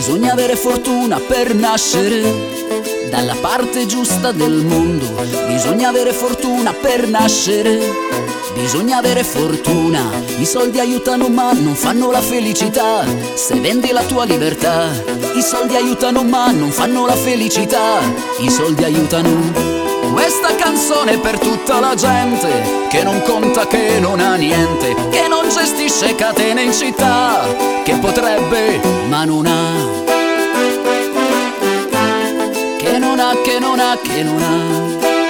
Bisogna avere fortuna per nascere dalla parte giusta del mondo. Bisogna avere fortuna per nascere, bisogna avere fortuna. I soldi aiutano ma non fanno la felicità. Se vendi la tua libertà, i soldi aiutano ma non fanno la felicità. I soldi aiutano. Questa canzone è per tutta la gente che non conta, che non ha niente, che non gestisce catene in città, che potrebbe ma non ha, che non ha, che non ha, che non ha.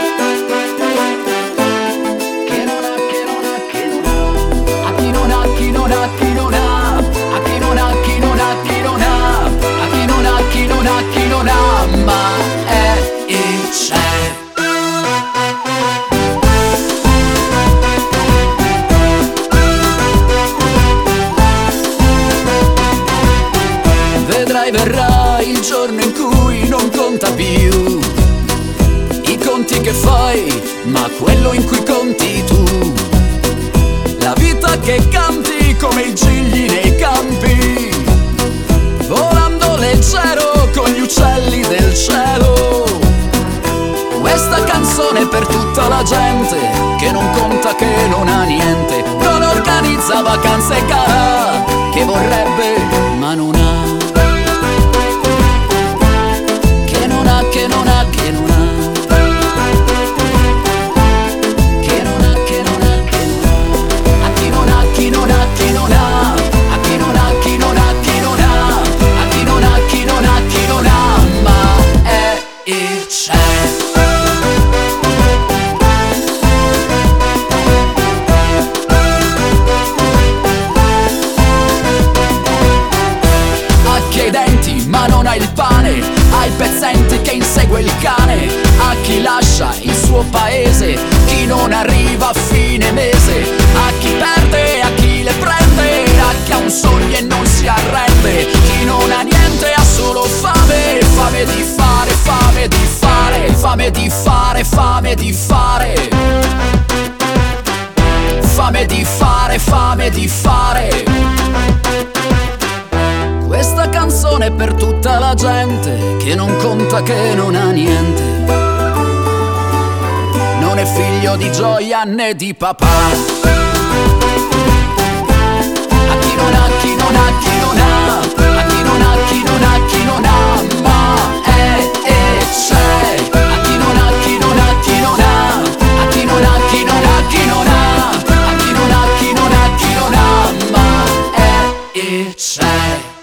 Verrà il giorno in cui non conta più i conti che fai, ma quello in cui conti tu. La vita che canti come i gigli nei campi, volando leggero con gli uccelli del cielo. Questa canzone è per tutta la gente che non conta, che non ha niente, non organizza vacanze e gala, che vorrebbe ma non ha. Ma non hai il pane, ai pezzenti che insegue il cane, a chi lascia il suo paese, chi non arriva a fine mese, a chi perde, a chi le prende, a chi ha un sogno e non si arrende, chi non ha niente ha solo fame, fame di fare, fame di fare, fame di fare, fame di fare, fame di fare, fame di fare. Questa canzone è per tutta la gente che non conta, che non ha niente, non è figlio di gioia né di papà. A chi non ha, chi non ha, chi non ha, a chi non ha, chi non ha, chi non ha, ma è e c'è. A chi non ha, chi non ha, chi non ha, a chi non ha, chi non ha, chi non ha, a chi non ha, chi non ha, chi non ha, ma è e c'è.